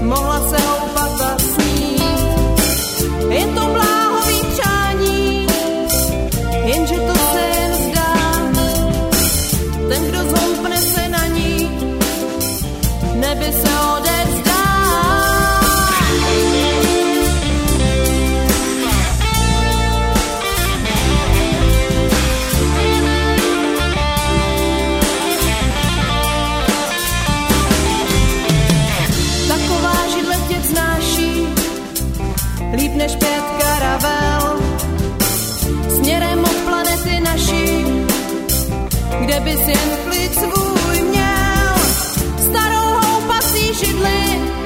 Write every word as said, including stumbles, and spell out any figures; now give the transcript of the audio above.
mohla se houpat a snít. Je to bláhový přání, jenže to se jen zdá. Ten, kdo zhoupne se na ní, nebe se odevzdá. Taková židle tě vznáší, líp než pět karavel, směrem od planety naší, kde bys jen klid svůj měl. Starou houpací židli